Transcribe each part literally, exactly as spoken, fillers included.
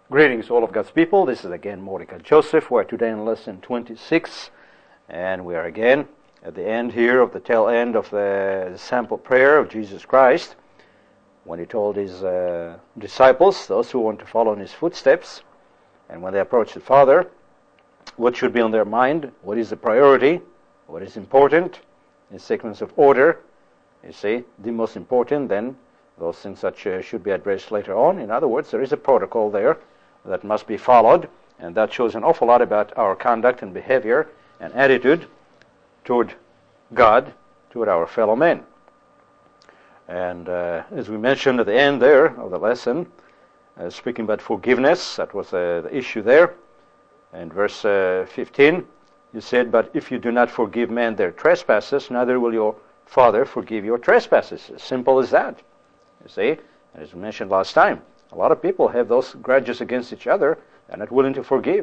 Greetings, all of God's people. This is again Mordecai Joseph. We're today in lesson twenty-six, and we are again at the end here of the tail end of the sample prayer of Jesus Christ, when he told his uh, disciples, those who want to follow in his footsteps, and when they approach the Father, what should be on their mind, what is the priority, what is important, in sequence of order. You see, the most important, then those things that uh, should be addressed later on. In other words, there is a protocol there that must be followed, and that shows an awful lot about our conduct and behavior and attitude toward God, toward our fellow men. And uh, as we mentioned at the end there of the lesson, uh, speaking about forgiveness, that was uh, the issue there. And verse uh, fifteen, you said, "But if you do not forgive men their trespasses, neither will your Father forgive your trespasses." As simple as that. You see, as we mentioned last time, a lot of people have those grudges against each other. They're not willing to forgive.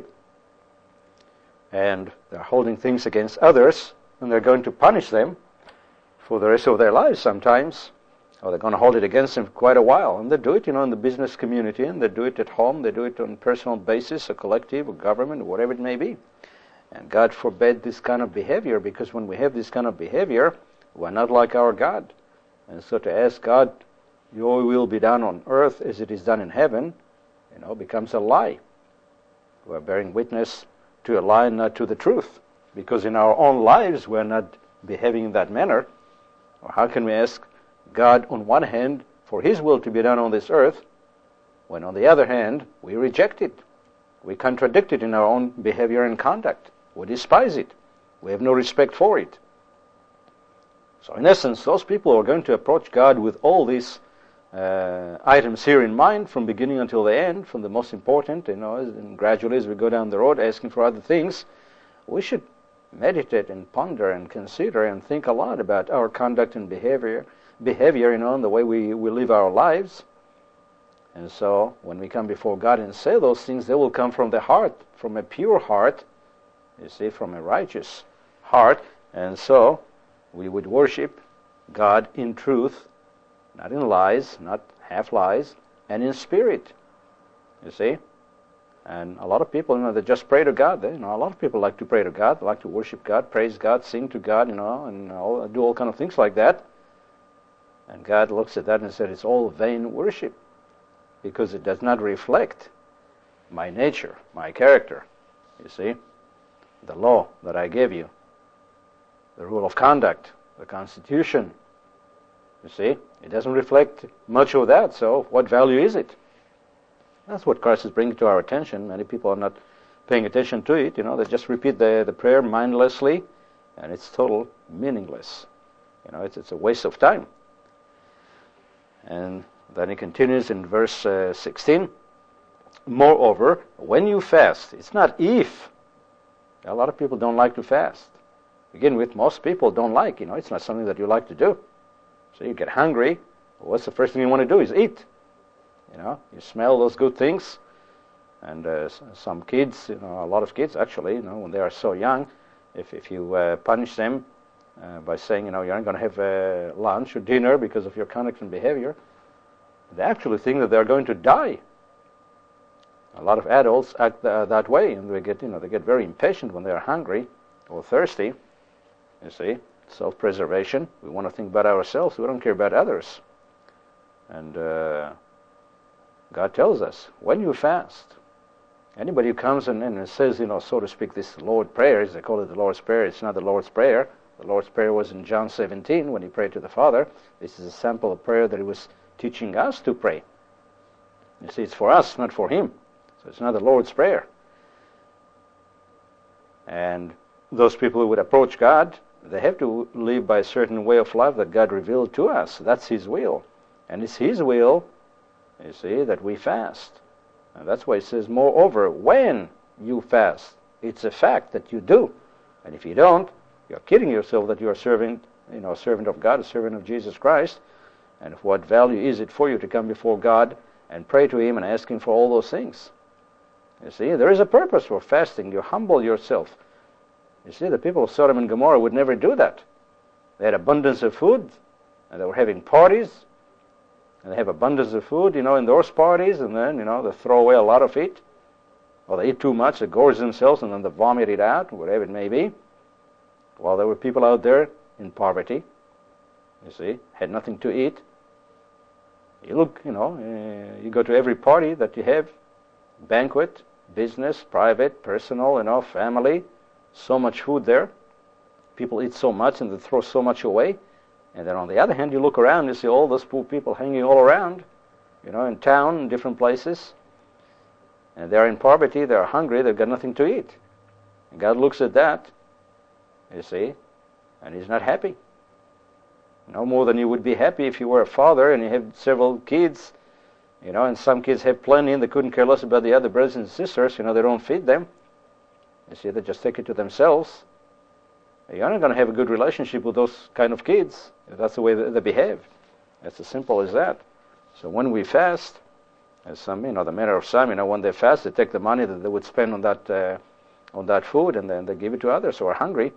And they're holding things against others, and they're going to punish them for the rest of their lives sometimes. Or they're going to hold it against them for quite a while. And they do it, you know, in the business community, and they do it at home. They do it on a personal basis, a collective, or government, or whatever it may be. And God forbade this kind of behavior, because when we have this kind of behavior, we're not like our God. And so to ask God, "Your will be done on earth as it is done in heaven," you know, becomes a lie. We're bearing witness to a lie, not to the truth. Because in our own lives, we're not behaving in that manner. Or how can we ask God, on one hand, for His will to be done on this earth, when on the other hand, we reject it? We contradict it in our own behavior and conduct. We despise it. We have no respect for it. So in essence, those people are going to approach God with all these uh, items here in mind, from beginning until the end, from the most important, you know, and gradually as we go down the road asking for other things. We should meditate and ponder and consider and think a lot about our conduct and behavior, behavior, you know, and the way we, we live our lives. And so when we come before God and say those things, they will come from the heart, from a pure heart, you see, from a righteous heart. And so we would worship God in truth, not in lies, not half lies, and in spirit. You see? And a lot of people, you know, they just pray to God. They, you know, a lot of people like to pray to God, they like to worship God, praise God, sing to God, you know, and all, do all kind of things like that. And God looks at that and said, it's all vain worship, because it does not reflect my nature, my character. You see? The law that I gave you, the rule of conduct, the Constitution. You see? It doesn't reflect much of that, so what value is it? That's what Christ is bringing to our attention. Many people are not paying attention to it. You know, they just repeat the, the prayer mindlessly, and it's total meaningless. You know, it's, it's a waste of time. And then he continues in verse uh, sixteen. "Moreover, when you fast," it's not if. A lot of people don't like to fast. Begin with, most people don't like, you know, it's not something that you like to do. So you get hungry, what's the first thing you want to do is eat. You know, you smell those good things. And uh, some kids, you know, a lot of kids actually, you know, when they are so young, if, if you uh, punish them uh, by saying, you know, you're not going to have uh, lunch or dinner because of your conduct and behavior, they actually think that they're going to die. A lot of adults act uh, that way, and they get, you know, they get very impatient when they are hungry or thirsty. You see, self-preservation. We want to think about ourselves. We don't care about others. And uh, God tells us, when you fast, anybody who comes and, and says, you know, so to speak, this Lord's Prayer, they call it the Lord's Prayer. It's not the Lord's Prayer. The Lord's Prayer was in John seventeen when he prayed to the Father. This is a sample of prayer that he was teaching us to pray. You see, it's for us, not for him. So it's not the Lord's Prayer. And those people who would approach God, they have to live by a certain way of life that God revealed to us. That's His will. And it's His will, you see, that we fast. And that's why it says, moreover, when you fast. It's a fact that you do. And if you don't, you're kidding yourself that you're a servant, you know, a servant of God, a servant of Jesus Christ. And of what value is it for you to come before God and pray to Him and ask Him for all those things? You see, there is a purpose for fasting. You humble yourself. You see, the people of Sodom and Gomorrah would never do that. They had abundance of food, and they were having parties, And they have abundance of food, you know, in those parties, and then, you know, they throw away a lot of it. Or they eat too much, they gorge themselves, and then they vomit it out, whatever it may be. While there were people out there in poverty, you see, had nothing to eat. You look, you know, uh, you go to every party that you have, banquet, business, private, personal, you know, family, so much food there. People eat so much and they throw so much away. And then on the other hand, you look around, you see all those poor people hanging all around, you know, in town, in different places. And they're in poverty, they're hungry, they've got nothing to eat. And God looks at that, you see, and He's not happy. No more than you would be happy if you were a father and you have several kids, you know, and some kids have plenty and they couldn't care less about the other brothers and sisters, you know, they don't feed them. You see, they just take it to themselves. You're not going to have a good relationship with those kind of kids if that's the way they behave. It's as simple as that. So when we fast, as some, you know, the manner of some, you know, when they fast, they take the money that they would spend on that, uh, on that food, and then they give it to others who are hungry.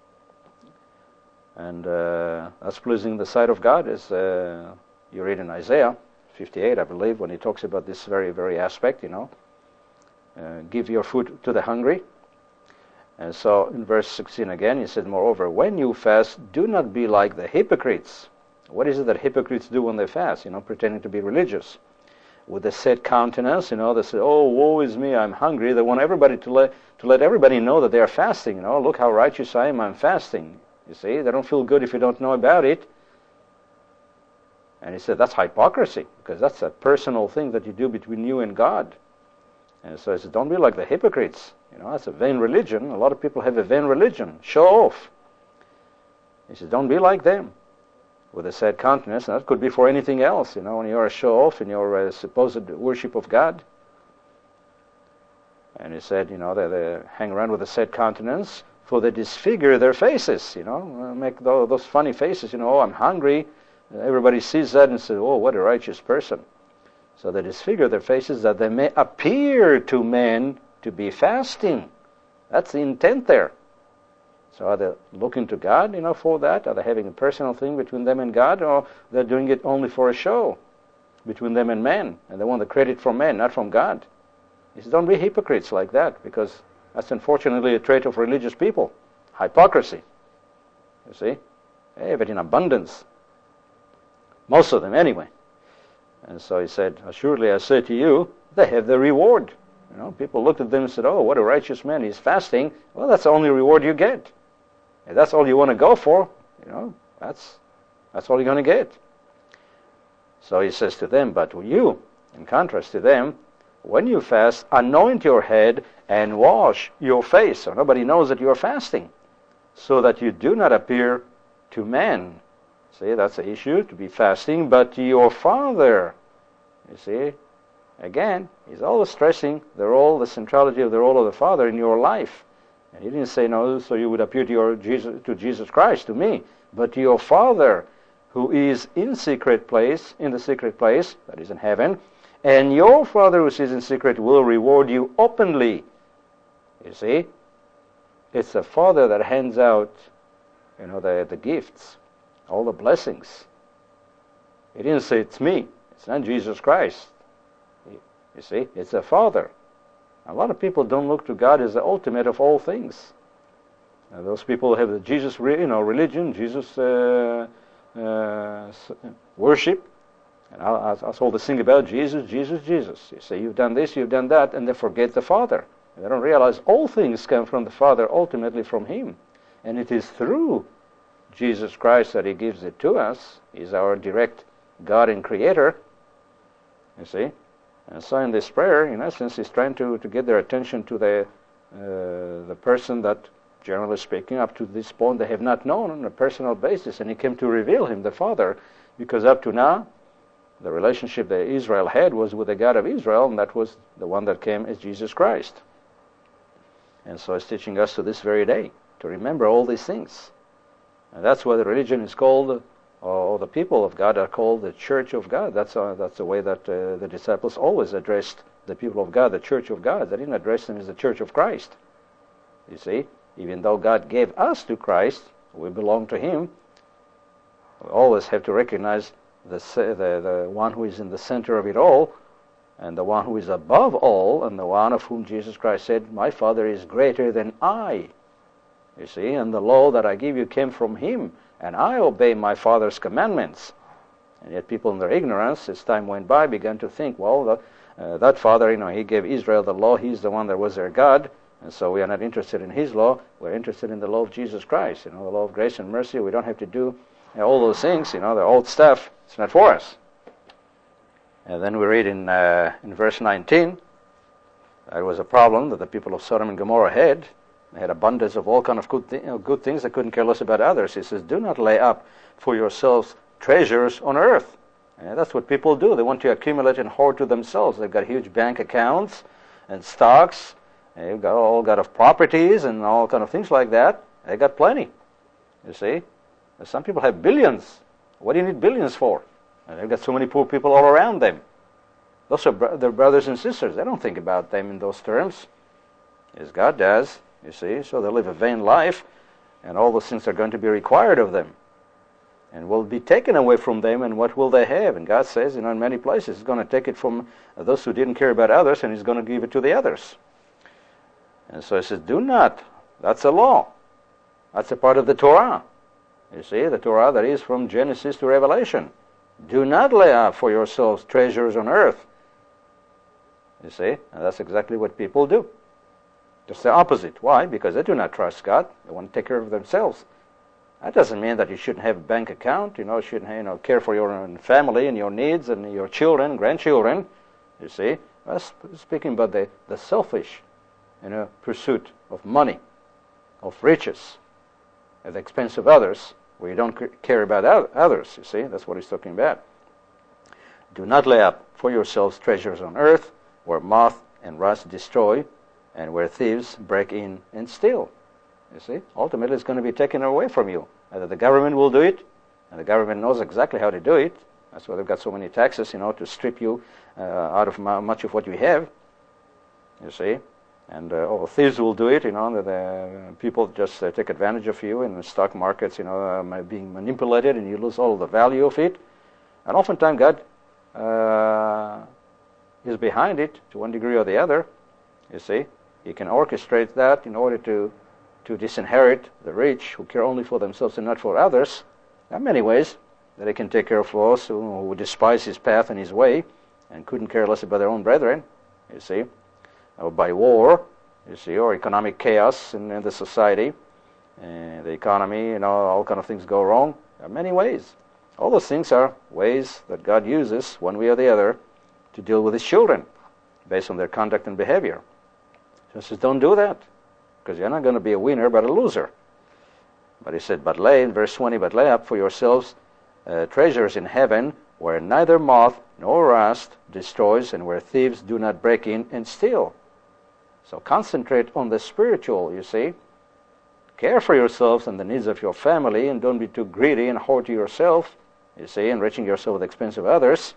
And uh, that's pleasing in the sight of God, as uh, you read in Isaiah fifty-eight, I believe, when he talks about this very, very aspect, you know. Uh, give your food to the hungry. And so in verse sixteen again, he said, moreover, when you fast, do not be like the hypocrites. What is it that hypocrites do when they fast? You know, pretending to be religious. With a set countenance, you know, they say, oh, woe is me, I'm hungry. They want everybody to let, to let everybody know that they are fasting. You know, look how righteous I am, I'm fasting. You see, they don't feel good if you don't know about it. And he said, that's hypocrisy, because that's a personal thing that you do between you and God. And so he said, don't be like the hypocrites. You know, that's a vain religion. A lot of people have a vain religion. Show off. He said, don't be like them. With a sad countenance, and that could be for anything else, you know, when you're a show off in your uh, supposed worship of God. And he said, you know, they, they hang around with a sad countenance, for they disfigure their faces, you know, make those, those funny faces, you know, oh, I'm hungry. Everybody sees that and says, oh, what a righteous person. So they disfigure their faces that they may appear to men to be fasting. That's the intent there. So are they looking to God, you know, for that? Are they having a personal thing between them and God, or they're doing it only for a show between them and men, and they want the credit from men, not from God? He says, don't be hypocrites like that, because that's unfortunately a trait of religious people. Hypocrisy. You see? Hey, but in abundance. Most of them anyway. And so he said, assuredly I say to you, they have their reward. You know, people looked at them and said, oh, what a righteous man, he's fasting. Well, that's the only reward you get. If that's all you want to go for, you know, that's that's all you're going to get. So he says to them, but you, in contrast to them, when you fast, anoint your head and wash your face, so nobody knows that you are fasting, so that you do not appear to men. See, that's the issue, to be fasting, but to your Father. You see, again, he's always stressing the role, the centrality of the role of the Father in your life. And he didn't say, no, so you would appear to, your Jesus, to Jesus Christ, to me, but to your Father, who is in secret place, in the secret place, that is in heaven, and your Father who is in secret will reward you openly. You see, it's the Father that hands out, you know, the, the gifts, all the blessings. He didn't say, it's me, it's not Jesus Christ. You see, it's the Father. A lot of people don't look to God as the ultimate of all things. Now, those people have the Jesus, you know, religion, Jesus uh, uh, worship, and that's all they sing about, Jesus, Jesus, Jesus. You say, you've done this, you've done that, and they forget the Father. And they don't realize all things come from the Father, ultimately from Him. And it is through Jesus Christ that He gives it to us. He's our direct God and Creator. You see? And so in this prayer, in essence, he's trying to, to get their attention to the uh, the person that, generally speaking, up to this point they have not known on a personal basis. And he came to reveal him, the Father, because up to now, the relationship that Israel had was with the God of Israel, and that was the one that came as Jesus Christ. And so he's teaching us to this very day to remember all these things. And that's why the religion is called, or the people of God are called the Church of God. That's uh, that's the way that uh, the disciples always addressed the people of God, the Church of God. They didn't address them as the Church of Christ. You see, even though God gave us to Christ, we belong to Him, we always have to recognize the, the, the one who is in the center of it all, and the one who is above all, and the one of whom Jesus Christ said, my Father is greater than I. You see, and the law that I give you came from him, and I obey my Father's commandments. And yet people in their ignorance, as time went by, began to think, well, the, uh, that Father, you know, he gave Israel the law, he's the one that was their God, and so we are not interested in his law, we're interested in the law of Jesus Christ, you know, the law of grace and mercy. We don't have to do you know, all those things, you know, the old stuff, it's not for us. And then we read in uh, in verse nineteen, there was a problem that the people of Sodom and Gomorrah had. They had abundance of all kind of good, th- you know, good things. They couldn't care less about others. He says, do not lay up for yourselves treasures on earth. And that's what people do. They want to accumulate and hoard to themselves. They've got huge bank accounts and stocks. And they've got all kind of properties and all kind of things like that. They got plenty. You see, some people have billions. What do you need billions for? And they've got so many poor people all around them. Those are bro- their brothers and sisters. They don't think about them in those terms, as God does. You see, so they live a vain life, and all those things are going to be required of them, and will be taken away from them. And what will they have? And God says, you know, in many places, He's going to take it from those who didn't care about others, and He's going to give it to the others. And so He says, do not. That's a law. That's a part of the Torah. You see, the Torah that is from Genesis to Revelation. Do not lay up for yourselves treasures on earth. You see, and that's exactly what people do. Just the opposite. Why? Because they do not trust God. They want to take care of themselves. That doesn't mean that you shouldn't have a bank account. You know, you shouldn't you know care for your own family and your needs and your children, grandchildren. You see, that's speaking about the the selfish, you know, pursuit of money, of riches, at the expense of others, where you don't care about others. You see, that's what he's talking about. Do not lay up for yourselves treasures on earth, where moth and rust destroy, and where thieves break in and steal. You see, ultimately it's going to be taken away from you. Either the government will do it, and the government knows exactly how to do it. That's why they've got so many taxes, you know, to strip you uh, out of much of what you have. You see, and uh, oh, thieves will do it. You know, the, the people just uh, take advantage of you in the stock markets. You know, um, being manipulated, and you lose all the value of it. And oftentimes God uh, is behind it to one degree or the other. You see, He can orchestrate that in order to to disinherit the rich who care only for themselves and not for others. There are many ways that He can take care of those who, who despise His path and His way and couldn't care less about their own brethren, you see, or by war, you see, or economic chaos in, in the society, and the economy, you know, all kind of things go wrong. There are many ways. All those things are ways that God uses, one way or the other, to deal with His children based on their conduct and behavior. So He says, don't do that, because you're not going to be a winner but a loser. But He said, but lay, in verse twenty, but lay up for yourselves uh, treasures in heaven, where neither moth nor rust destroys, and where thieves do not break in and steal. So concentrate on the spiritual, you see. Care for yourselves and the needs of your family, and don't be too greedy and hoard to yourself, you see, enriching yourself at the expense of others.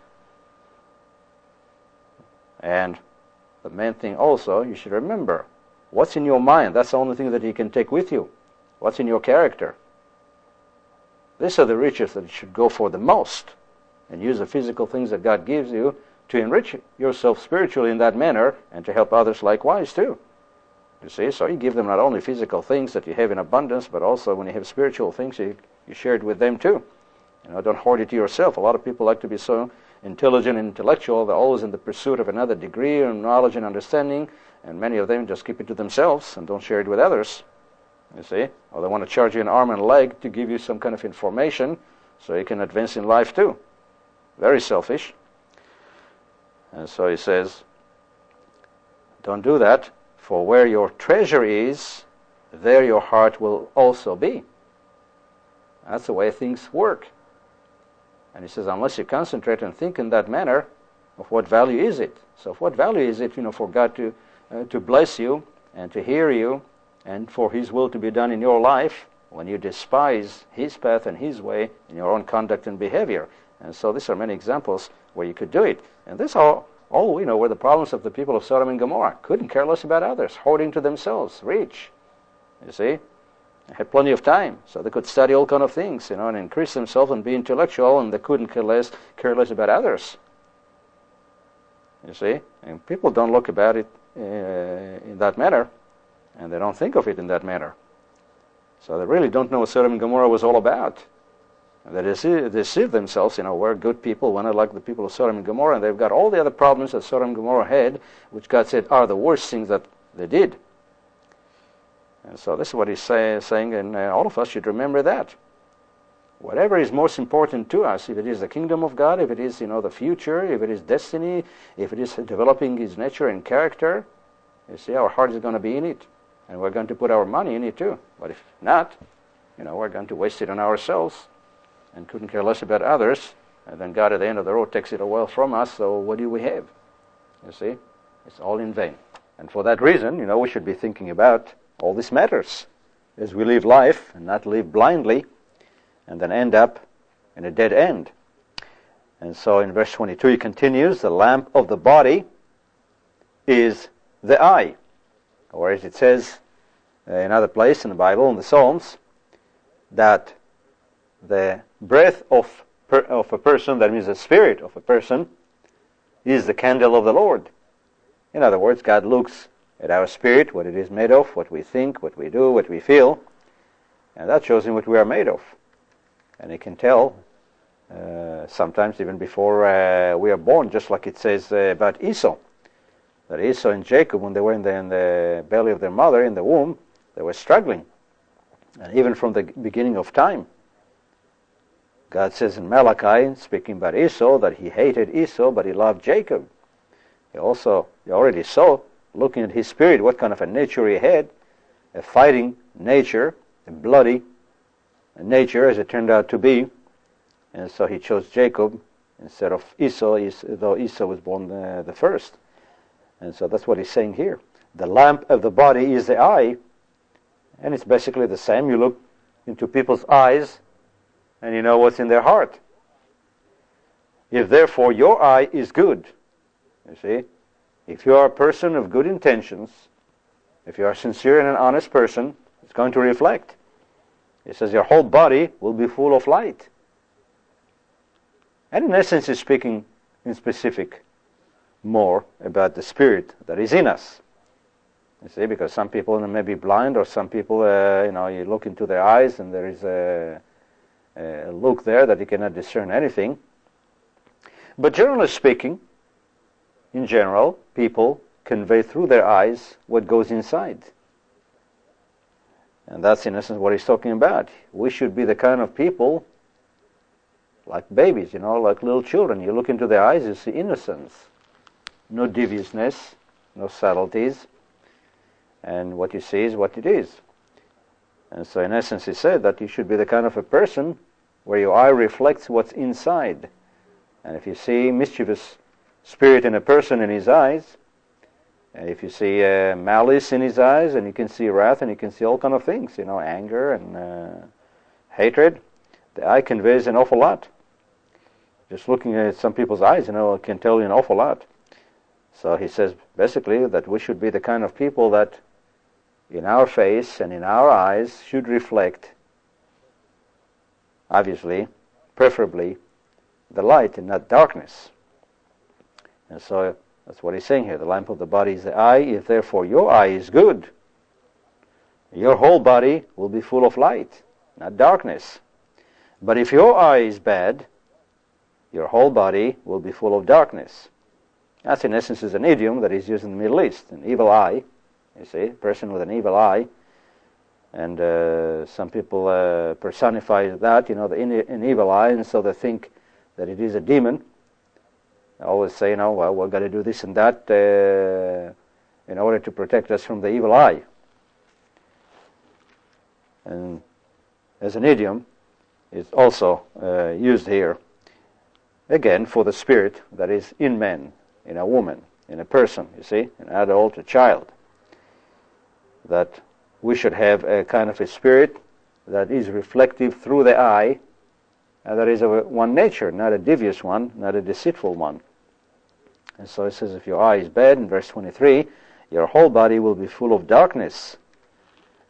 And the main thing also, you should remember, what's in your mind? That's the only thing that you can take with you. What's in your character? These are the riches that you should go for the most, and use the physical things that God gives you to enrich yourself spiritually in that manner, and to help others likewise too. You see, so you give them not only physical things that you have in abundance, but also when you have spiritual things, you, you share it with them too. You know, don't hoard it to yourself. A lot of people like to be so intelligent and intellectual. They're always in the pursuit of another degree of knowledge and understanding, and many of them just keep it to themselves and don't share it with others. You see, or they want to charge you an arm and a leg to give you some kind of information so you can advance in life too. Very selfish. And so he says, don't do that, for where your treasure is, there your heart will also be. That's the way things work. And he says, unless you concentrate and think in that manner, of what value is it? So of what value is it, you know, for God to uh, to bless you and to hear you, and for His will to be done in your life, when you despise His path and His way in your own conduct and behavior? And so these are many examples where you could do it. And this all, all we know were the problems of the people of Sodom and Gomorrah. Couldn't care less about others, hoarding to themselves, rich. You see? They had plenty of time, so they could study all kind of things, you know, and increase themselves and be intellectual, and they couldn't care less, care less about others. You see? And people don't look about it uh, in that manner, and they don't think of it in that manner. So they really don't know what Sodom and Gomorrah was all about. And they deceive, deceive themselves, you know, we're good people, we're not like the people of Sodom and Gomorrah, and they've got all the other problems that Sodom and Gomorrah had, which God said are the worst things that they did. And so this is what he's say, saying, and uh, all of us should remember that. Whatever is most important to us, if it is the kingdom of God, if it is, you know, the future, if it is destiny, if it is developing His nature and character, you see, our heart is going to be in it. And we're going to put our money in it too. But if not, you know, we're going to waste it on ourselves and couldn't care less about others. And then God at the end of the road takes it away from us, so what do we have? You see, it's all in vain. And for that reason, you know, we should be thinking about all these matters as we live life and not live blindly and then end up in a dead end. And so in verse twenty-two he continues, the lamp of the body is the eye. Or as it says uh, in another place in the Bible, in the Psalms, that the breath of, per, of a person, that means the spirit of a person, is the candle of the Lord. In other words, God looks at our spirit, what it is made of, what we think, what we do, what we feel, and that shows Him what we are made of. And He can tell uh, sometimes even before uh, we are born, just like it says uh, about Esau. That Esau and Jacob, when they were in the, in the belly of their mother, in the womb, they were struggling. And even from the beginning of time, God says in Malachi, speaking about Esau, that He hated Esau, but He loved Jacob. He also, he already saw, looking at his spirit, what kind of a nature he had, a fighting nature, a bloody nature, as it turned out to be. And so He chose Jacob instead of Esau, though Esau was born the, the first. And so that's what he's saying here. The lamp of the body is the eye, and it's basically the same. You look into people's eyes, and you know what's in their heart. If therefore your eye is good, you see, if you are a person of good intentions, if you are a sincere and an honest person, it's going to reflect. It says your whole body will be full of light. And in essence, it's speaking in specific more about the spirit that is in us. You see, because some people may be blind, or some people, uh, you know, you look into their eyes and there is a, a look there that you cannot discern anything. But generally speaking, in general, people convey through their eyes what goes inside. And that's in essence what he's talking about. We should be the kind of people like babies, you know, like little children. You look into their eyes, you see innocence. No deviousness, no subtleties, and what you see is what it is. And so in essence he said that you should be the kind of a person where your eye reflects what's inside. And if you see mischievous spirit in a person in his eyes, and if you see uh, malice in his eyes, and you can see wrath, and you can see all kind of things, you know, anger and uh, hatred, the eye conveys an awful lot. Just looking at some people's eyes, you know, can tell you an awful lot. So he says basically that we should be the kind of people that in our face and in our eyes should reflect, obviously, preferably, the light and not darkness. And so that's what he's saying here. The lamp of the body is the eye. If therefore your eye is good, your whole body will be full of light, not darkness. But if your eye is bad, your whole body will be full of darkness. That's in essence is an idiom that is used in the Middle East, an evil eye. You see, a person with an evil eye. And uh, some people uh, personify that, you know, the in, an evil eye, and so they think that it is a demon. They always say, you know, well, we've got to do this and that uh, in order to protect us from the evil eye. And as an idiom, it's also uh, used here, again, for the spirit that is in men, in a woman, in a person, you see, an adult, a child. That we should have a kind of a spirit that is reflective through the eye, and that is of one nature, not a devious one, not a deceitful one. And so it says, if your eye is bad, in verse twenty-three, your whole body will be full of darkness.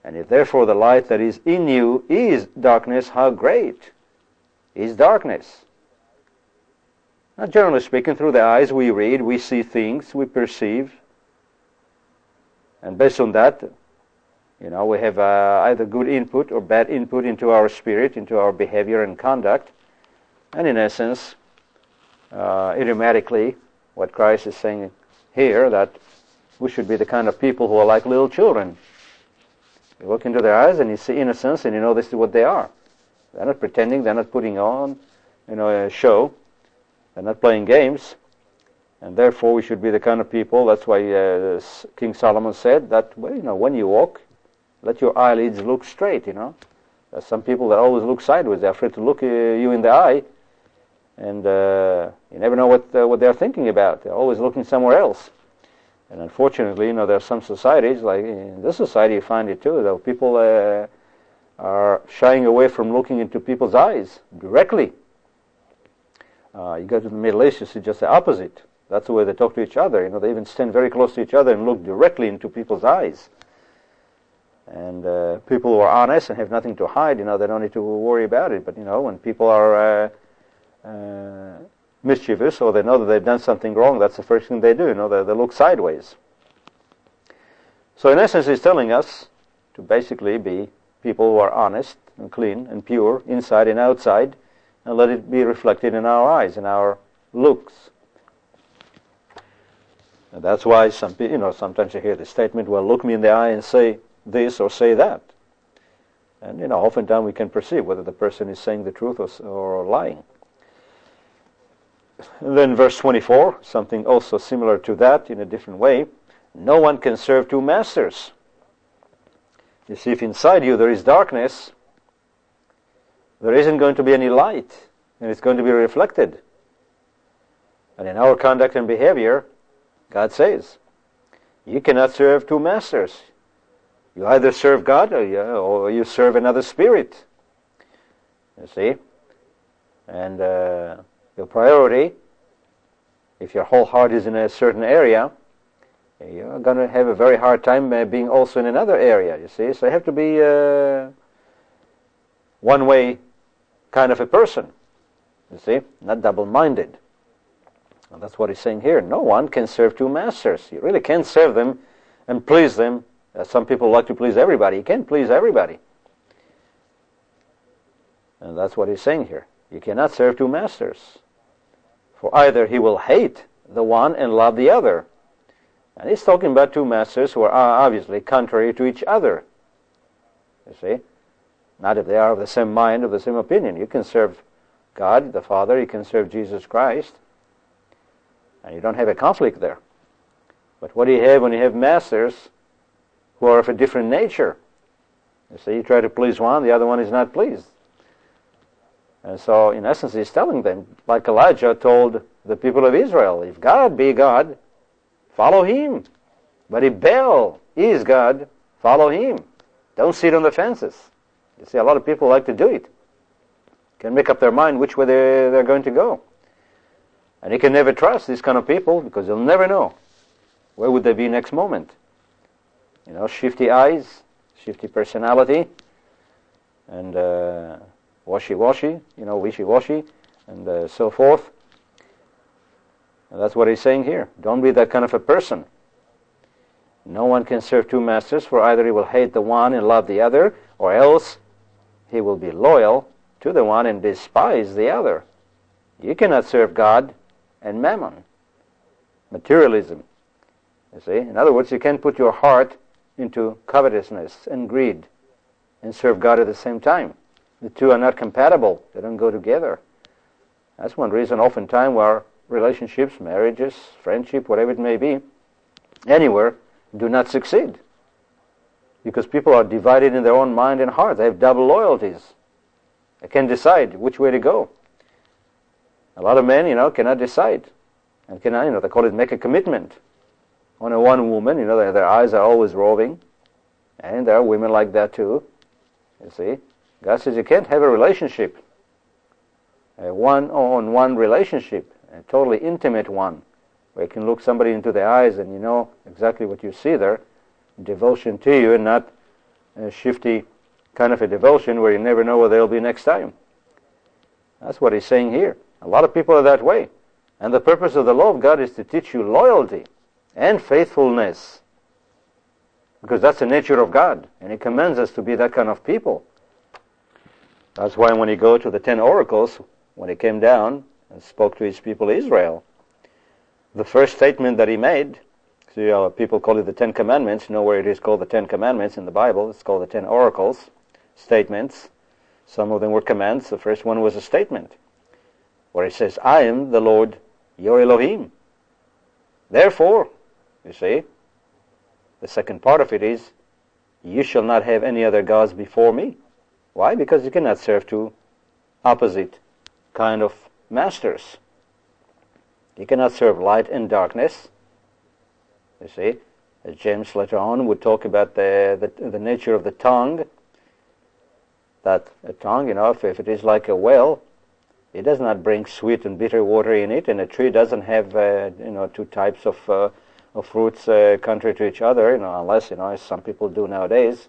And if therefore the light that is in you is darkness, how great is darkness? Now, generally speaking, through the eyes we read, we see things, we perceive. And based on that, you know, we have uh, either good input or bad input into our spirit, into our behavior and conduct. And in essence, uh, idiomatically, what Christ is saying here, that we should be the kind of people who are like little children. You look into their eyes and you see innocence and you know this is what they are. They're not pretending, they're not putting on, you know, a show. They're not playing games. And therefore we should be the kind of people, that's why uh, King Solomon said that, well, you know, when you walk, let your eyelids look straight, you know. There's some people that always look sideways. They're afraid to look uh, you in the eye. And uh, you never know what uh, what they're thinking about. They're always looking somewhere else. And unfortunately, you know, there are some societies, like in this society you find it too, though people uh, are shying away from looking into people's eyes directly. Uh, you go to the Middle East, you see just the opposite. That's the way they talk to each other. You know, they even stand very close to each other and look directly into people's eyes. And uh, people who are honest and have nothing to hide, you know, they don't need to worry about it. But, you know, when people are uh, uh, mischievous or they know that they've done something wrong, that's the first thing they do, you know, they, they look sideways. So in essence, he's telling us to basically be people who are honest and clean and pure, inside and outside, and let it be reflected in our eyes, in our looks. And that's why some people, you know, sometimes you hear the statement, well, look me in the eye and say this or say that. And, you know, oftentimes we can perceive whether the person is saying the truth or, or lying. And then verse twenty-four, something also similar to that in a different way. No one can serve two masters. You see, if inside you there is darkness, there isn't going to be any light, and it's going to be reflected. And in our conduct and behavior, God says, you cannot serve two masters. You either serve God or you, or you serve another spirit. You see? And uh, your priority, if your whole heart is in a certain area, you're going to have a very hard time uh, being also in another area, you see? So you have to be uh, one-way kind of a person, you see? Not double-minded. And that's what he's saying here. No one can serve two masters. You really can't serve them and please them. Uh, some people like to please everybody. You can't please everybody. And that's what he's saying here. You cannot serve two masters. For either he will hate the one and love the other. And he's talking about two masters who are obviously contrary to each other. You see? Not if they are of the same mind, of the same opinion. You can serve God, the Father. You can serve Jesus Christ. And you don't have a conflict there. But what do you have when you have masters who are of a different nature? You see, you try to please one, the other one is not pleased. And so, in essence, he's telling them, like Elijah told the people of Israel, if God be God, follow him. But if Baal is God, follow him. Don't sit on the fences. You see, a lot of people like to do it. Can make up their mind which way they're, they're going to go. And you can never trust these kind of people because you'll never know where would they be next moment. You know, shifty eyes, shifty personality, and uh, washy-washy, you know, wishy-washy, and uh, so forth. And that's what he's saying here. Don't be that kind of a person. No one can serve two masters, for either he will hate the one and love the other, or else he will be loyal to the one and despise the other. You cannot serve God and mammon, materialism. You see, in other words, you can't put your heart into covetousness and greed and serve God at the same time. The two are not compatible. They don't go together. That's one reason oftentimes where relationships, marriages, friendship, whatever it may be, anywhere, do not succeed. Because people are divided in their own mind and heart. They have double loyalties. They can't decide which way to go. A lot of men, you know, cannot decide. And cannot, you know, they call it make a commitment. On a one woman, you know, their, their eyes are always roving. And there are women like that too. You see? God says you can't have a relationship. A one-on-one relationship. A totally intimate one. Where you can look somebody into the eyes and you know exactly what you see there. Devotion to you and not a shifty kind of a devotion where you never know where they'll be next time. That's what he's saying here. A lot of people are that way. And the purpose of the law of God is to teach you loyalty and faithfulness, because that's the nature of God, and he commands us to be that kind of people. That's why when he go to the ten oracles, when he came down and spoke to his people Israel, the first statement that he made, so you know, people call it the Ten Commandments, you know where it is called the Ten Commandments in the Bible, it's called the Ten Oracles, statements. Some of them were commands. The first one was a statement, where he says, I am the Lord your Elohim. Therefore, you see, the second part of it is, you shall not have any other gods before me. Why? Because you cannot serve two opposite kind of masters. You cannot serve light and darkness. You see, as James later on would talk about the, the, the nature of the tongue, that a tongue, you know, if, if it is like a well, it does not bring sweet and bitter water in it, and a tree doesn't have, uh, you know, two types of uh, of fruits uh, contrary to each other, you know, unless, you know, as some people do nowadays,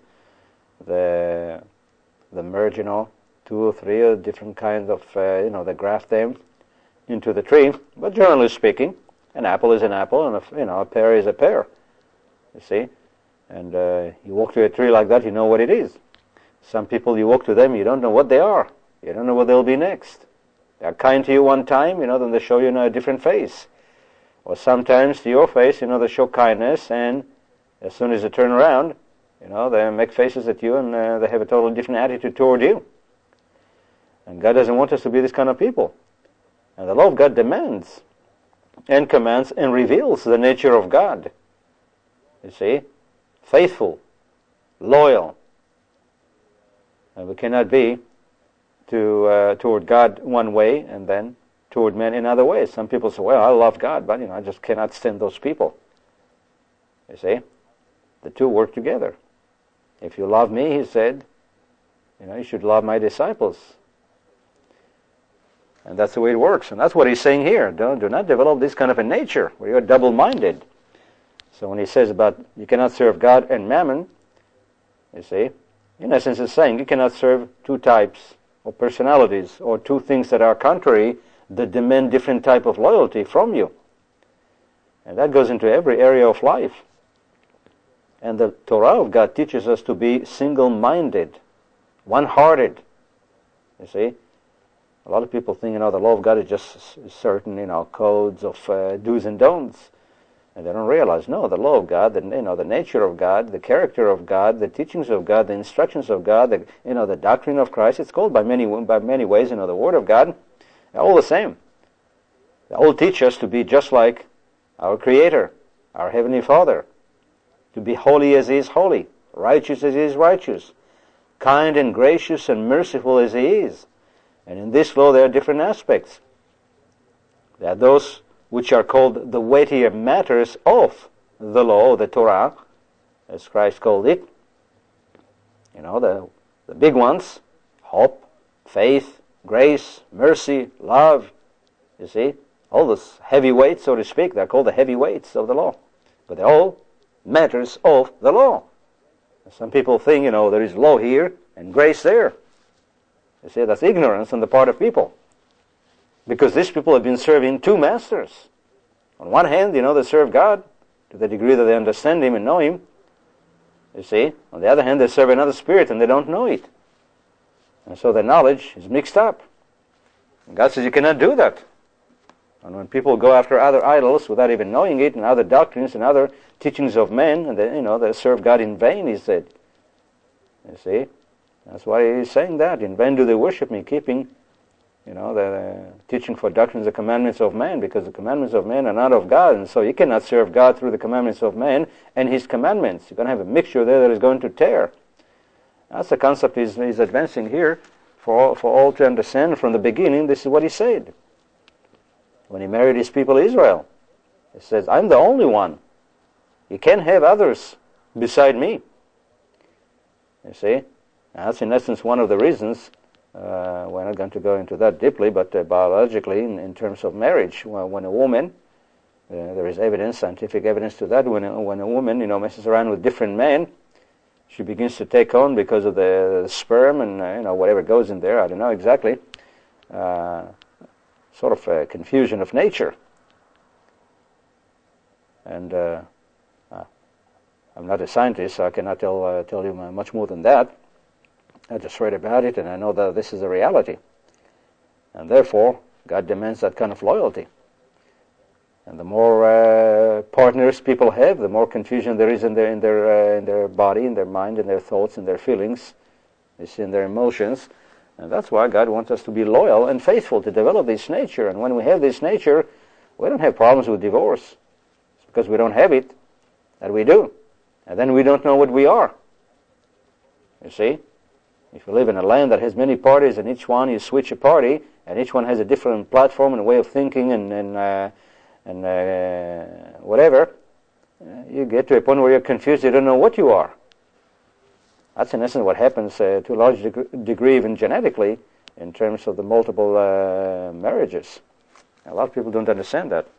the the merge, you know, two or three or different kinds of, uh, you know, they graft them into the tree. But generally speaking, an apple is an apple, and a, you know, a pear is a pear. You see, and uh, you walk to a tree like that, you know what it is. Some people, you walk to them, you don't know what they are. You don't know what they'll be next. They're kind to you one time, you know, then they show you, you know, a different face. Or sometimes to your face, you know, they show kindness, and as soon as they turn around, you know, they make faces at you, and uh, they have a totally different attitude toward you. And God doesn't want us to be this kind of people. And the law of God demands and commands and reveals the nature of God. You see, faithful, loyal. And we cannot be to uh, toward God one way and then toward men in other ways. Some people say, well, I love God, but you know, I just cannot stand those people. You see, the two work together. If you love me, he said, you know, you should love my disciples. And that's the way it works. And that's what he's saying here. Don't, do not develop this kind of a nature where you're double-minded. So when he says about you cannot serve God and mammon, you see, in essence it's saying you cannot serve two types of personalities or two things that are contrary that demand different type of loyalty from you. And that goes into every area of life. And the Torah of God teaches us to be single-minded, one-hearted. You see, a lot of people think, you know, the law of God is just certain, you know, codes of uh, do's and don'ts. And they don't realize, no, the law of God, the, you know, the nature of God, the character of God, the teachings of God, the instructions of God, the, you know, the doctrine of Christ, it's called by many by many ways, you know, the Word of God, they're all the same. They all teach us to be just like our Creator, our Heavenly Father, to be holy as He is holy, righteous as He is righteous, kind and gracious and merciful as He is. And in this law there are different aspects. There are those which are called the weightier matters of the law, the Torah, as Christ called it. You know, the, the big ones, hope, faith, grace, mercy, love. You see, all those heavy weights, so to speak, they're called the heavy weights of the law. But they're all matters of the law. Some people think, you know, there is law here and grace there. You see, that's ignorance on the part of people. Because these people have been serving two masters. On one hand, you know, they serve God to the degree that they understand Him and know Him. You see, on the other hand, they serve another spirit and they don't know it. And so their knowledge is mixed up. And God says you cannot do that. And when people go after other idols without even knowing it, and other doctrines and other teachings of men, and they, you know, they serve God in vain, He said. You see, that's why He's saying that. In vain do they worship Me, keeping, you know, the uh, teaching for doctrines, the commandments of man, because the commandments of man are not of God, and so you cannot serve God through the commandments of man and His commandments. You're going to have a mixture there that is going to tear. That's the concept he's, he's advancing here for all, for all to understand. From the beginning, this is what He said. When He married His people Israel, He says, I'm the only one. You can't have others beside Me. You see? Now, that's in essence one of the reasons, uh, we're not going to go into that deeply, but uh, biologically, in, in terms of marriage, when, when a woman, uh, there is evidence, scientific evidence to that, when a, when a woman, you know, messes around with different men, she begins to take on because of the, the sperm and uh, you know whatever goes in there. I don't know exactly. Uh, sort of a confusion of nature. And uh, uh, I'm not a scientist, so I cannot tell uh, tell you much more than that. I just read about it, and I know that this is a reality. And therefore, God demands that kind of loyalty. And the more uh, partners people have, the more confusion there is in their in their uh, in their body, in their mind, in their thoughts, in their feelings, it's in their emotions. And that's why God wants us to be loyal and faithful, to develop this nature. And when we have this nature, we don't have problems with divorce. It's because we don't have it that we do. And then we don't know what we are. You see? If you live in a land that has many parties, and each one you switch a party, and each one has a different platform and way of thinking and and, uh, and uh, whatever, uh, you get to a point where you're confused, you don't know what you are. That's in essence what happens uh, to a large deg- degree even genetically in terms of the multiple uh, marriages. A lot of people don't understand that.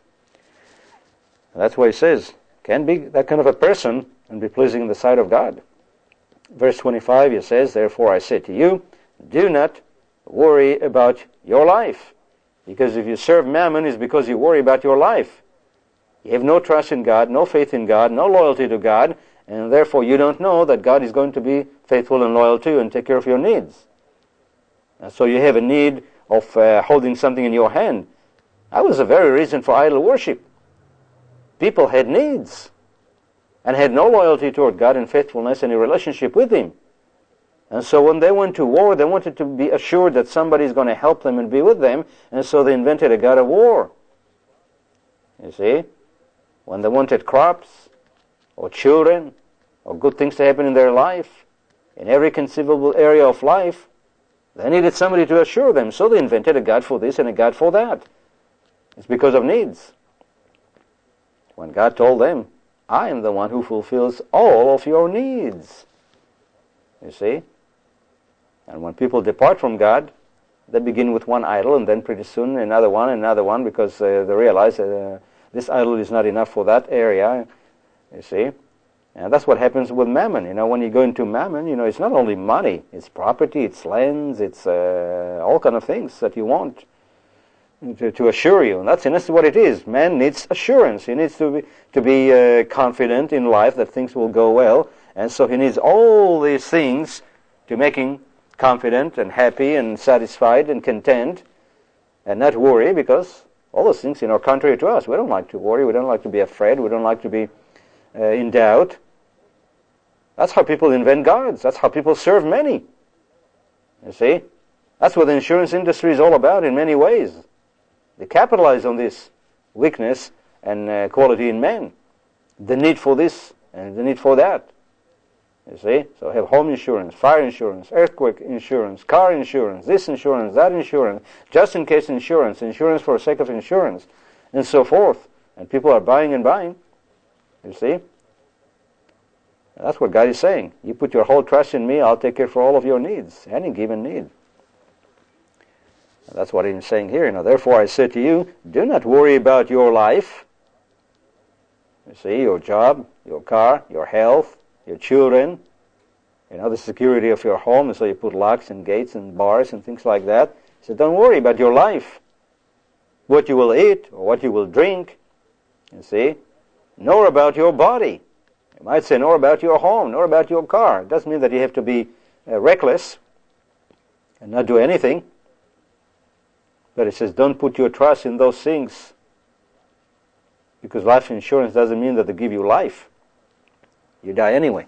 And that's why he says, can be that kind of a person and be pleasing in the sight of God. Verse twenty-five, he says, therefore I say to you, do not worry about your life. Because if you serve mammon, it's because you worry about your life. You have no trust in God, no faith in God, no loyalty to God, and therefore you don't know that God is going to be faithful and loyal to you and take care of your needs. And so you have a need of uh, holding something in your hand. That was the very reason for idol worship. People had needs and had no loyalty toward God and faithfulness in a relationship with Him. And so when they went to war, they wanted to be assured that somebody is going to help them and be with them, and so they invented a god of war. You see? When they wanted crops, or children, or good things to happen in their life, in every conceivable area of life, they needed somebody to assure them, so they invented a god for this and a god for that. It's because of needs. When God told them, I am the one who fulfills all of your needs. You see? And when people depart from God, they begin with one idol, and then pretty soon another one, another one, because uh, they realize uh, this idol is not enough for that area. You see? And that's what happens with mammon. You know, when you go into mammon, you know, it's not only money, it's property, it's lands, it's uh, all kind of things that you want to, to assure you. And that's in essence what it is. Man needs assurance. He needs to be, to be uh, confident in life that things will go well. And so he needs all these things to make him confident and happy and satisfied and content and not worry, because all those things, you know, are contrary to us. We don't like to worry. We don't like to be afraid. We don't like to be uh, in doubt. That's how people invent gods. That's how people serve many. You see? That's what the insurance industry is all about in many ways. They capitalize on this weakness and uh, quality in men. The need for this and the need for that. You see? So have home insurance, fire insurance, earthquake insurance, car insurance, this insurance, that insurance, just in case insurance, insurance for the sake of insurance, and so forth. And people are buying and buying. You see? That's what God is saying. You put your whole trust in me, I'll take care for all of your needs, any given need. And that's what he's saying here. You know, therefore I say to you, do not worry about your life. You see, your job, your car, your health, your children, you know, the security of your home, and so you put locks and gates and bars and things like that. He said, don't worry about your life, what you will eat or what you will drink, you see, nor about your body. You might say, nor about your home, nor about your car. It doesn't mean that you have to be uh, reckless and not do anything. But it says, don't put your trust in those things, because life insurance doesn't mean that they give you life. You die anyway.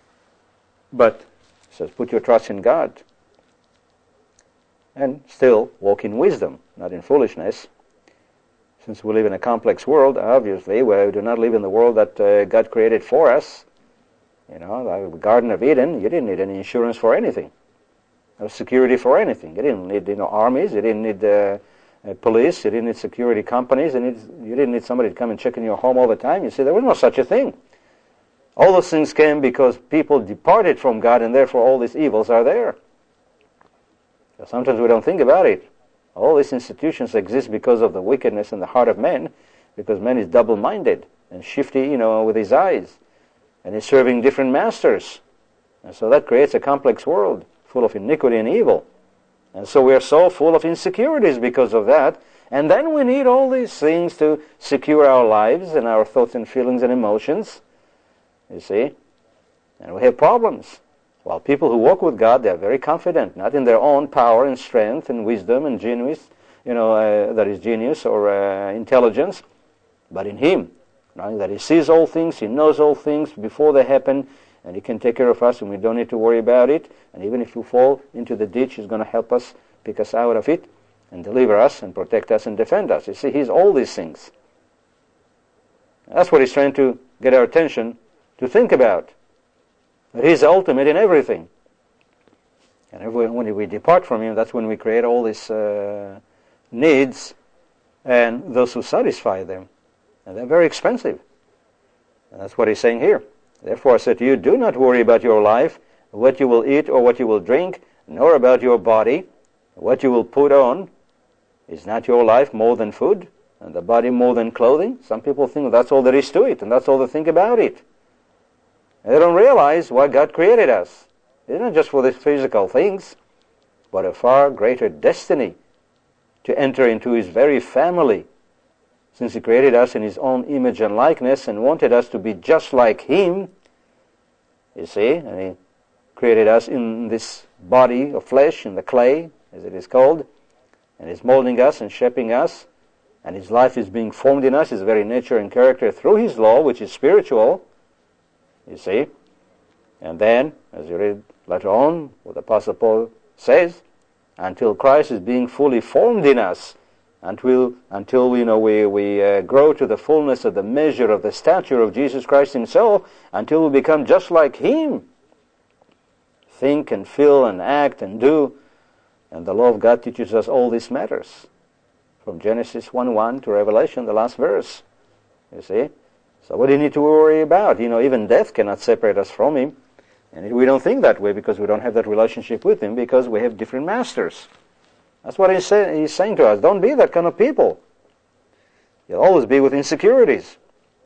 But it says, put your trust in God. And still walk in wisdom, not in foolishness. Since we live in a complex world, obviously, we do not live in the world that uh, God created for us. You know, the Garden of Eden, you didn't need any insurance for anything. No security for anything. You didn't need, you know, armies. You didn't need uh, uh, police. You didn't need security companies. You, need, you didn't need somebody to come and check in your home all the time. You see, there was no such a thing. All those things came because people departed from God, and therefore all these evils are there. So sometimes we don't think about it. All these institutions exist because of the wickedness in the heart of man, because man is double-minded and shifty, you know, with his eyes, and he's serving different masters. And so that creates a complex world full of iniquity and evil. And so we are so full of insecurities because of that. And then we need all these things to secure our lives and our thoughts and feelings and emotions. You see? And we have problems. While people who walk with God, they are very confident, not in their own power and strength and wisdom and genius, you know, uh, that is genius or uh, intelligence, but in Him. Knowing that He sees all things, He knows all things before they happen, and He can take care of us, and we don't need to worry about it. And even if we fall into the ditch, He's going to help us, pick us out of it, and deliver us, and protect us, and defend us. You see, He's all these things. That's what He's trying to get our attention to think about. That He's ultimate in everything. And when we depart from Him, that's when we create all these uh, needs, and those who satisfy them. And they're very expensive. And that's what He's saying here. Therefore I said to you, do not worry about your life, what you will eat or what you will drink, nor about your body, what you will put on. Is not your life more than food, and the body more than clothing? Some people think that's all there is to it, and that's all they think about it. And they don't realize why God created us. It's not just for these physical things, but a far greater destiny to enter into His very family, since He created us in His own image and likeness and wanted us to be just like Him. You see, and He created us in this body of flesh, in the clay, as it is called, and He's molding us and shaping us, and His life is being formed in us, His very nature and character, through His law, which is spiritual, you see. And then, as you read later on, what the Apostle Paul says, until Christ is being fully formed in us, until until we you know we we uh, grow to the fullness of the measure of the stature of Jesus Christ Himself, until we become just like Him, think and feel and act and do. And the law of God teaches us all these matters, from Genesis one one to Revelation, the last verse. You see? So what do you need to worry about? You know, even death cannot separate us from Him. And we don't think that way because we don't have that relationship with Him, because we have different masters. That's what he's, say, he's saying to us. Don't be that kind of people. You'll always be with insecurities.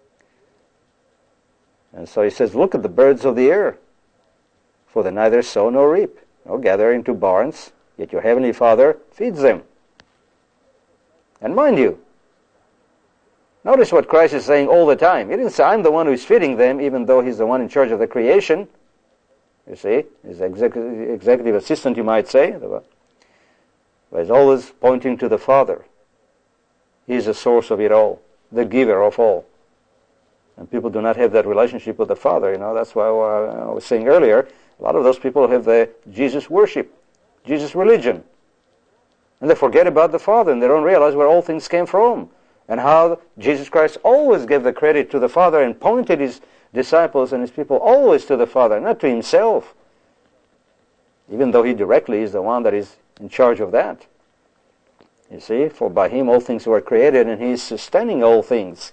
And so He says, look at the birds of the air, for they neither sow nor reap, nor gather into barns, yet your heavenly Father feeds them. And mind you, notice what Christ is saying all the time. He didn't say, I'm the one who's feeding them, even though He's the one in charge of the creation. You see, His executive, executive assistant, you might say. But He's always pointing to the Father. He is the source of it all, the giver of all. And people do not have that relationship with the Father. You know, that's why I was saying earlier, a lot of those people have the Jesus worship, Jesus religion. And they forget about the Father, and they don't realize where all things came from, and how Jesus Christ always gave the credit to the Father and pointed His disciples and His people always to the Father, not to Himself, even though He directly is the one that is in charge of that. You see, for by Him all things were created, and He is sustaining all things.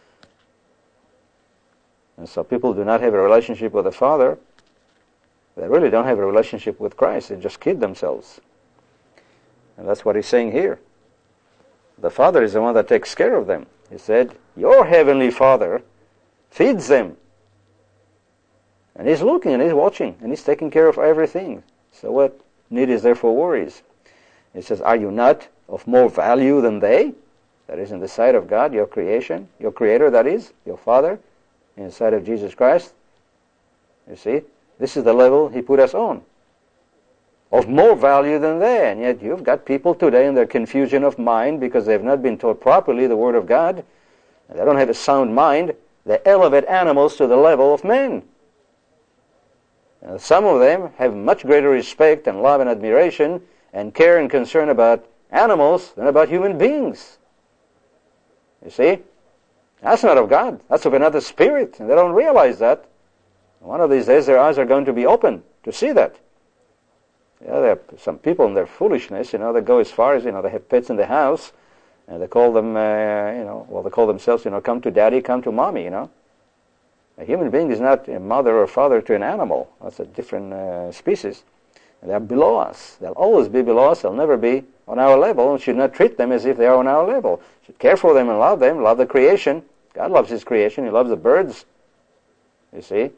And so people do not have a relationship with the Father. They really don't have a relationship with Christ. They just kid themselves. And that's what He's saying here. The Father is the one that takes care of them. He said, your heavenly Father feeds them. And He's looking and He's watching and He's taking care of everything. So what need is there for worries? He says, are you not of more value than they? That is, in the sight of God, your creation, your Creator, that is, your Father, in the sight of Jesus Christ. You see, this is the level He put us on. Of more value than they. And yet you've got people today in their confusion of mind, because they've not been taught properly the Word of God, and they don't have a sound mind. They elevate animals to the level of men. And some of them have much greater respect and love and admiration and care and concern about animals than about human beings. You see? That's not of God. That's of another spirit. And they don't realize that. One of these days their eyes are going to be open to see that. Yeah, there are some people in their foolishness, you know, they go as far as, you know, they have pets in the house, and they call them, uh, you know, well, they call themselves, you know, come to daddy, come to mommy, you know. A human being is not a mother or father to an animal. That's a different uh, species. And they're below us. They'll always be below us. They'll never be on our level. We should not treat them as if they are on our level. We should care for them and love them, love the creation. God loves His creation. He loves the birds, you see.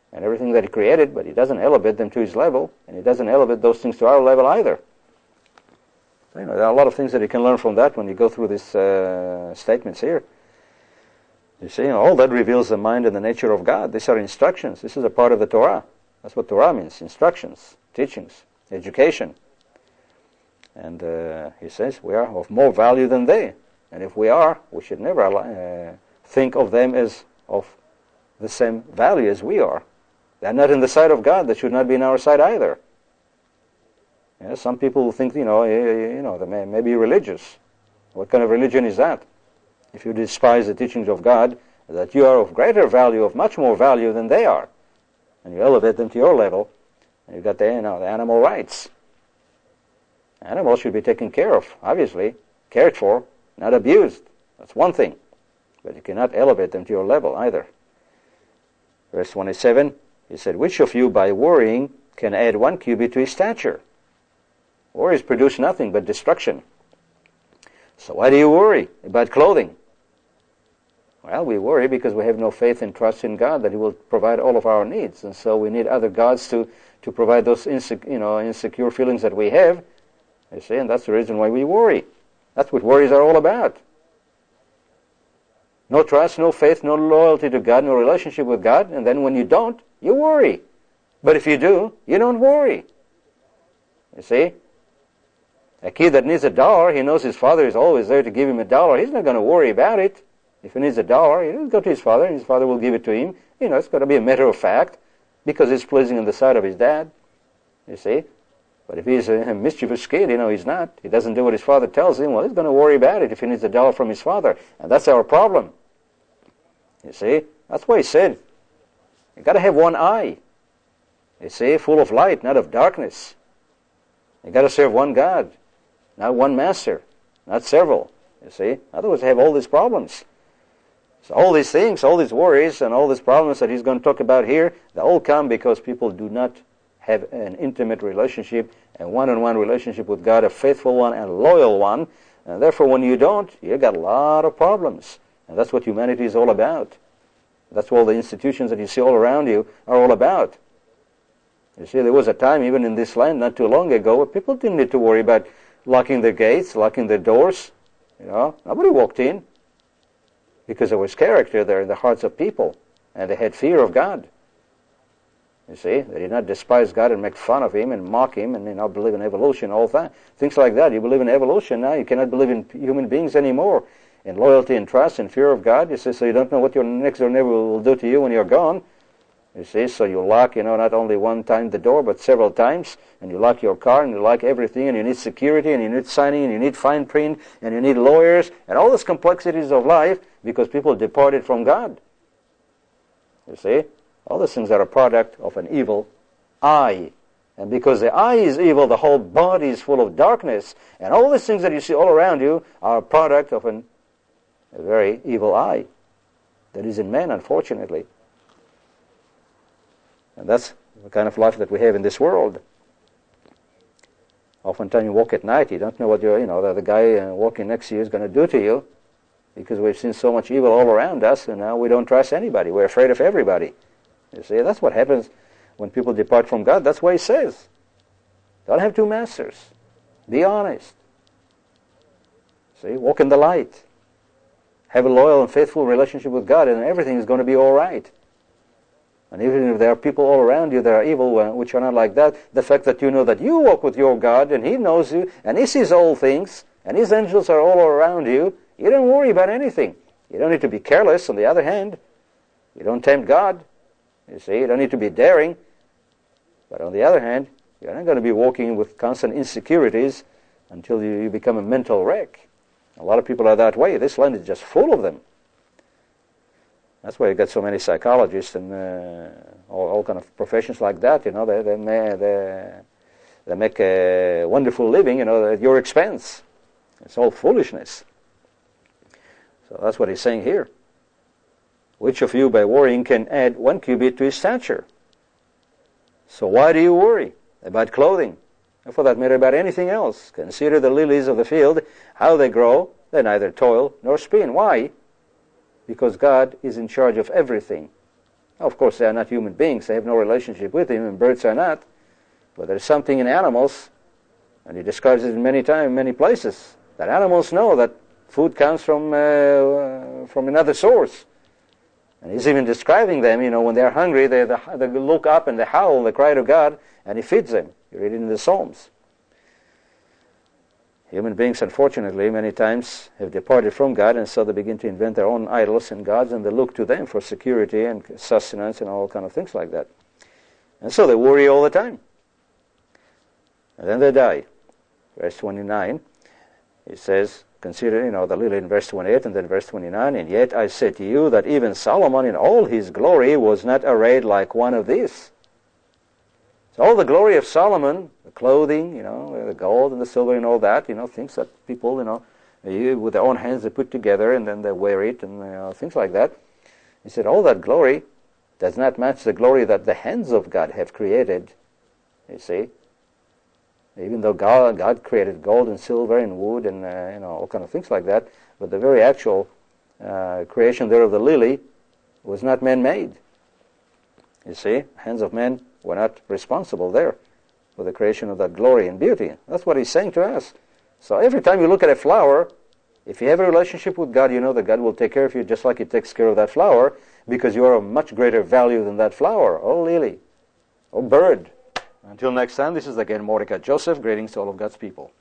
and everything that He created, but He doesn't elevate them to His level, and He doesn't elevate those things to our level either. So, you know, there are a lot of things that you can learn from that when you go through these uh, statements here. You see, you know, all that reveals the mind and the nature of God. These are instructions. This is a part of the Torah. That's what Torah means, instructions, teachings, education. And uh, He says we are of more value than they. And if we are, we should never uh, think of them as of the same value as we are. They're not in the sight of God. They should not be in our sight either. Yeah, some people think, you know, you know, they may, may be religious. What kind of religion is that? If you despise the teachings of God, that you are of greater value, of much more value than they are, and you elevate them to your level, and you've got the, you know, the animal rights. Animals should be taken care of, obviously, cared for, not abused. That's one thing. But you cannot elevate them to your level either. Verse twenty-seven, He said, which of you by worrying can add one cubit to his stature? Worries produce nothing but destruction. So why do you worry about clothing? Well, we worry because we have no faith and trust in God that He will provide all of our needs. And so we need other gods to, to provide those insec- you know, insecure feelings that we have. You see, and that's the reason why we worry. That's what worries are all about. No trust, no faith, no loyalty to God, no relationship with God. And then when you don't, you worry. But if you do, you don't worry. You see? A kid that needs a dollar, he knows his father is always there to give him a dollar. He's not going to worry about it. If he needs a dollar, he'll go to his father, and his father will give it to him. You know, it's got to be a matter of fact, because it's pleasing in the sight of his dad. You see? But if he's a mischievous kid, you know, he's not. He doesn't do what his father tells him. Well, he's going to worry about it if he needs a dollar from his father. And that's our problem. You see? That's why He said, you've got to have one eye. You see? Full of light, not of darkness. You've got to serve one God. Not one master, not several, you see. Otherwise, you have all these problems. So all these things, all these worries, and all these problems that he's going to talk about here, they all come because people do not have an intimate relationship, a one-on-one relationship with God, a faithful one and a loyal one. And therefore, when you don't, you got a lot of problems. And that's what humanity is all about. That's what all the institutions that you see all around you are all about. You see, there was a time, even in this land, not too long ago, where people didn't need to worry about locking their gates, locking their doors. You know, nobody walked in because there was character there in the hearts of people, and they had fear of God. You see, they did not despise God and make fun of Him and mock Him and, you know, believe in evolution, all that. Things like that. You believe in evolution now, you cannot believe in human beings anymore. In loyalty and trust and fear of God, you see, so you don't know what your next door neighbor will do to you when you're gone. You see, so you lock, you know, not only one time the door, but several times, and you lock your car, and you lock everything, and you need security, and you need signing, and you need fine print, and you need lawyers, and all these complexities of life, because people departed from God. You see, all these things are a product of an evil eye. And because the eye is evil, the whole body is full of darkness, and all these things that you see all around you are a product of an, a very evil eye that is in man, unfortunately. And that's the kind of life that we have in this world. Oftentimes you walk at night, you don't know what you're, you know, the, the guy uh, walking next to you is going to do to you, because we've seen so much evil all around us, and now we don't trust anybody. We're afraid of everybody. You see, that's what happens when people depart from God. That's why He says, don't have two masters. Be honest. See, walk in the light. Have a loyal and faithful relationship with God, and everything is going to be all right. And even if there are people all around you that are evil, which are not like that, the fact that you know that you walk with your God, and He knows you, and He sees all things, and His angels are all around you, you don't worry about anything. You don't need to be careless, on the other hand. You don't tempt God. You see, you don't need to be daring. But on the other hand, you're not going to be walking with constant insecurities until you, you become a mental wreck. A lot of people are that way. This land is just full of them. That's why you get so many psychologists and uh, all, all kind of professions like that. You know, they they, may, they they make a wonderful living, you know, at your expense. It's all foolishness. So that's what he's saying here. Which of you by worrying can add one cubit to his stature? So why do you worry about clothing? And for that matter, about anything else. Consider the lilies of the field, how they grow. They neither toil nor spin. Why? Because God is in charge of everything. Of course, they are not human beings. They have no relationship with him, and birds are not. But there's something in animals, and he describes it in many times, many places, that animals know that food comes from uh, from another source. And he's even describing them, you know, when they're hungry, they, they look up and they howl, they cry to God, and he feeds them. You read it in the Psalms. Human beings, unfortunately, many times have departed from God, and so they begin to invent their own idols and gods, and they look to them for security and sustenance and all kind of things like that. And so they worry all the time. And then they die. Verse twenty-nine, it says, consider, you know, the lily in verse twenty-eight and then verse twenty-nine, and yet I say to you that even Solomon in all his glory was not arrayed like one of these. So all the glory of Solomon, the clothing, you know, the gold and the silver and all that, you know, things that people, you know, you, with their own hands they put together and then they wear it and you know, things like that. He said all that glory does not match the glory that the hands of God have created, you see. Even though God, God created gold and silver and wood and uh, you know all kind of things like that, but the very actual uh, creation there of the lily was not man-made. You see, hands of men were not responsible there for the creation of that glory and beauty. That's what he's saying to us. So every time you look at a flower, if you have a relationship with God, you know that God will take care of you just like he takes care of that flower, because you are of much greater value than that flower, or lily, or bird. Until next time, this is again Mordecai Joseph. Greetings to all of God's people.